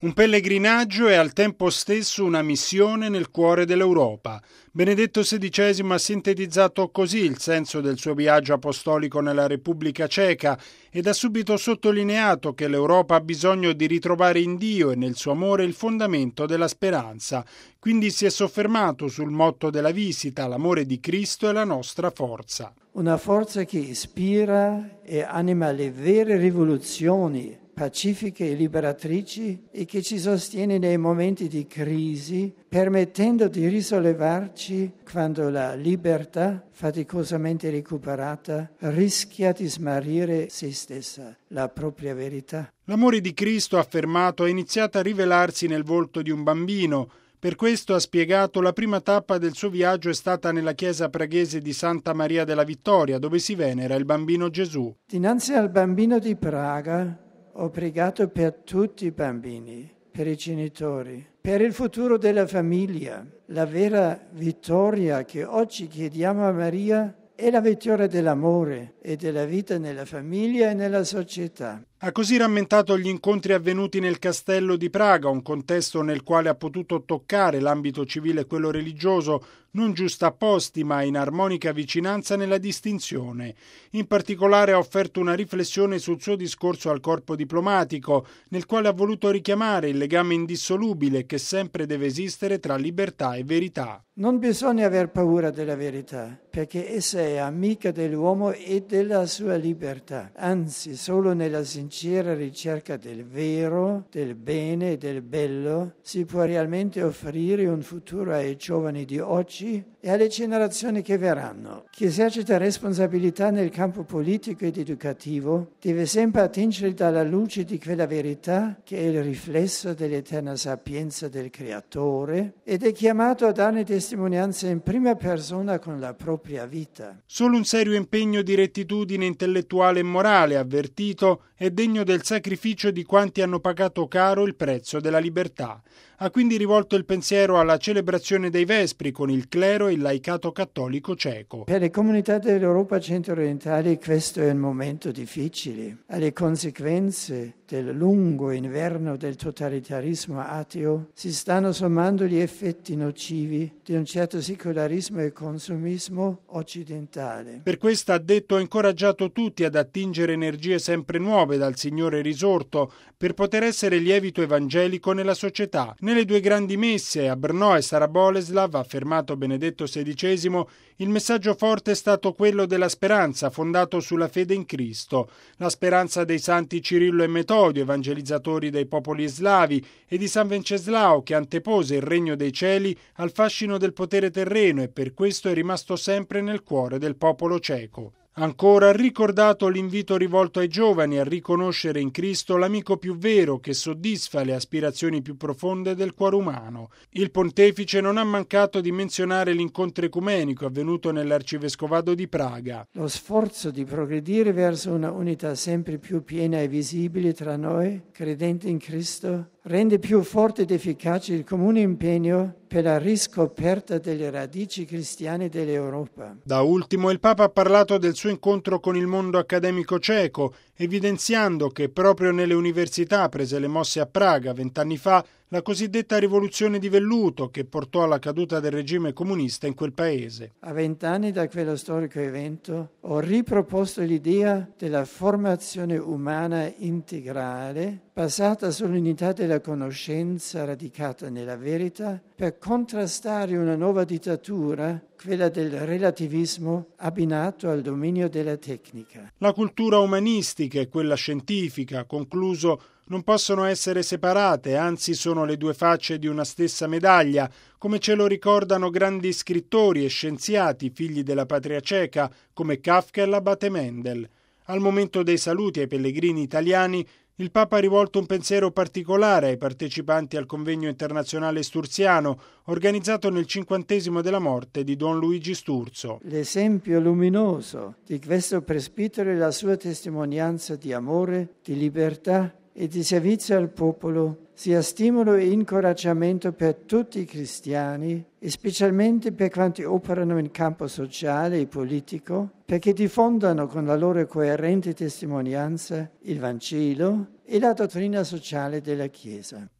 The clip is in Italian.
Un pellegrinaggio e al tempo stesso una missione nel cuore dell'Europa. Benedetto XVI ha sintetizzato così il senso del suo viaggio apostolico nella Repubblica Ceca ed ha subito sottolineato che l'Europa ha bisogno di ritrovare in Dio e nel suo amore il fondamento della speranza. Quindi si è soffermato sul motto della visita: l'amore di Cristo è la nostra forza. Una forza che ispira e anima le vere rivoluzioni pacifiche e liberatrici e che ci sostiene nei momenti di crisi, permettendo di risollevarci quando la libertà, faticosamente recuperata, rischia di smarrire se stessa, la propria verità. L'amore di Cristo, affermato, è iniziato a rivelarsi nel volto di un bambino. Per questo, ha spiegato, la prima tappa del suo viaggio è stata nella chiesa praghese di Santa Maria della Vittoria, dove si venera il bambino Gesù. Dinanzi al bambino di Praga ho pregato per tutti i bambini, per i genitori, per il futuro della famiglia. La vera vittoria che oggi chiediamo a Maria è la vittoria dell'amore e della vita nella famiglia e nella società. Ha così rammentato gli incontri avvenuti nel castello di Praga, un contesto nel quale ha potuto toccare l'ambito civile e quello religioso, non giustapposti ma in armonica vicinanza nella distinzione. In particolare ha offerto una riflessione sul suo discorso al corpo diplomatico, nel quale ha voluto richiamare il legame indissolubile che sempre deve esistere tra libertà e verità. Non bisogna aver paura della verità, perché essa è amica dell'uomo e della sua libertà. Anzi, solo nella sincera ricerca del vero, del bene e del bello si può realmente offrire un futuro ai giovani di oggi e alle generazioni che verranno. Chi esercita responsabilità nel campo politico ed educativo deve sempre attingere dalla luce di quella verità che è il riflesso dell'eterna sapienza del Creatore ed è chiamato a darne testimonianza in prima persona con la propria vita. Solo un serio impegno di rettitudine intellettuale e morale, avvertito, è degno del sacrificio di quanti hanno pagato caro il prezzo della libertà. Ha quindi rivolto il pensiero alla celebrazione dei Vespri con il clero e il laicato cattolico ceco. Per le comunità dell'Europa centro-orientale questo è un momento difficile. Alle conseguenze del lungo inverno del totalitarismo ateo si stanno sommando gli effetti nocivi di un certo secolarismo e consumismo occidentale. Per questo, ha detto, ha incoraggiato tutti ad attingere energie sempre nuove dal Signore risorto per poter essere lievito evangelico nella società. Nelle due grandi messe a Brno e Saraboleslav, ha affermato Benedetto XVI, il messaggio forte è stato quello della speranza, fondato sulla fede in Cristo, la speranza dei santi Cirillo e Metodio, evangelizzatori dei popoli slavi, e di San Venceslao, che antepose il regno dei cieli al fascino del potere terreno e per questo è rimasto sempre nel cuore del popolo ceco. Ancora ha ricordato l'invito rivolto ai giovani a riconoscere in Cristo l'amico più vero che soddisfa le aspirazioni più profonde del cuore umano. Il pontefice non ha mancato di menzionare l'incontro ecumenico avvenuto nell'arcivescovado di Praga. Lo sforzo di progredire verso una unità sempre più piena e visibile tra noi, credenti in Cristo, rende più forte ed efficace il comune impegno per la riscoperta delle radici cristiane dell'Europa. Da ultimo, il Papa ha parlato del suo incontro con il mondo accademico ceco, evidenziando che proprio nelle università prese le mosse a Praga 20 anni fa la cosiddetta rivoluzione di velluto che portò alla caduta del regime comunista in quel paese. A 20 anni da quello storico evento ho riproposto l'idea della formazione umana integrale basata sull'unità della conoscenza radicata nella verità per contrastare una nuova dittatura, quella del relativismo abbinato al dominio della tecnica. La cultura umanistica e quella scientifica, concluso, non possono essere separate, anzi sono le due facce di una stessa medaglia, come ce lo ricordano grandi scrittori e scienziati figli della patria ceca come Kafka e l'abate Mendel. Al momento dei saluti ai pellegrini italiani, il Papa ha rivolto un pensiero particolare ai partecipanti al convegno internazionale sturziano, organizzato nel 50° della morte di Don Luigi Sturzo. L'esempio luminoso di questo presbitero è la sua testimonianza di amore, di libertà e di servizio al popolo, sia stimolo e incoraggiamento per tutti i cristiani e specialmente per quanti operano in campo sociale e politico, perché diffondano con la loro coerente testimonianza il Vangelo e la dottrina sociale della Chiesa.